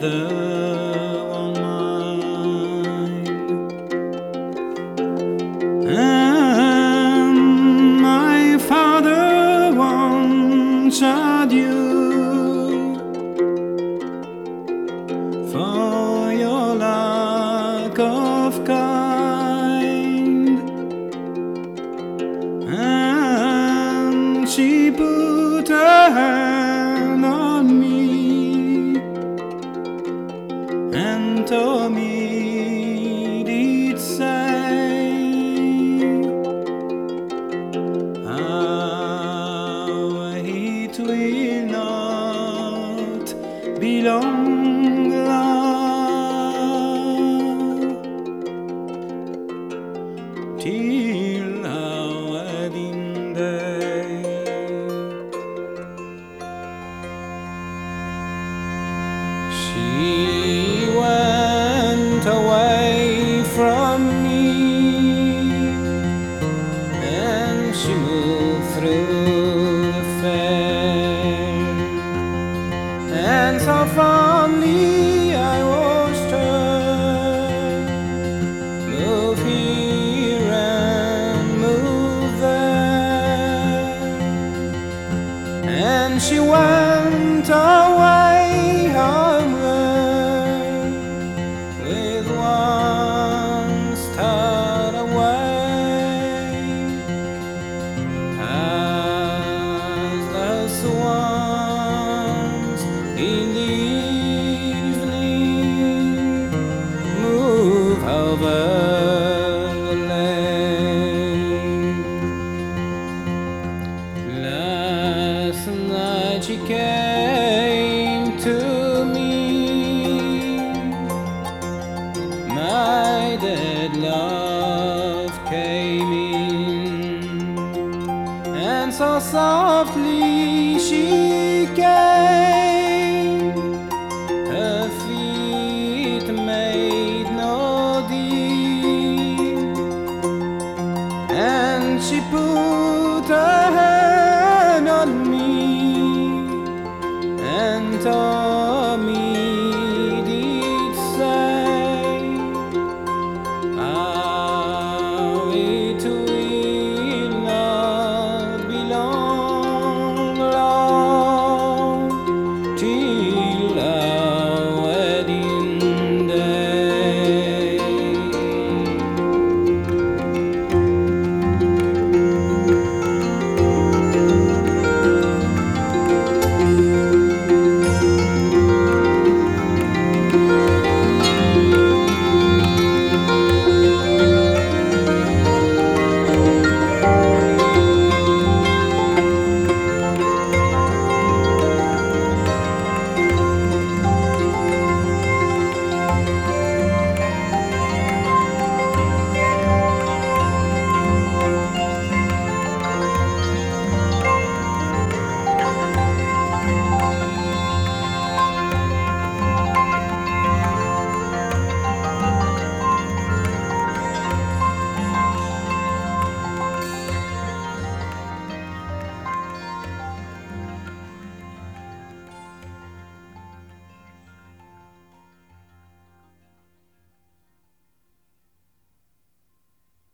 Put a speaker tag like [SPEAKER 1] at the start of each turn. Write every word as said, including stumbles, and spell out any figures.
[SPEAKER 1] another woman, and my father wanted you for your lack of kind, and she put her hand on me and told me did say how it will not be long, love, till our wedding day. She went away from me, and she moved through the fair, and so fondly I watched her move here and move there, and she went away homeward with one start away, as the swans in the evening move over the lake. Last night she came to me, my dead love came in, and so softly she